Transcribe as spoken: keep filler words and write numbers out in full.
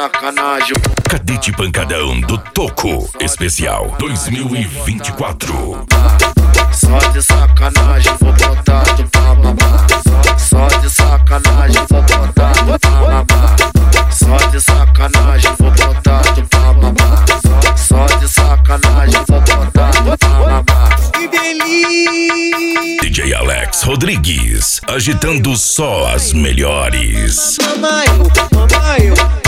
sacanagem. Cadete Pancadão do Toco Especial dois mil e vinte e quatro. Só de sacanagem vou botar tu pra mamar. Só de sacanagem vou botar tu pra mamar. Só de sacanagem vou botar tu pra mamar. Só de sacanagem vou botar tu pra mamar. Que delícia! D J Alex Rodrigues, agitando só as melhores. Mamaio, mamaio.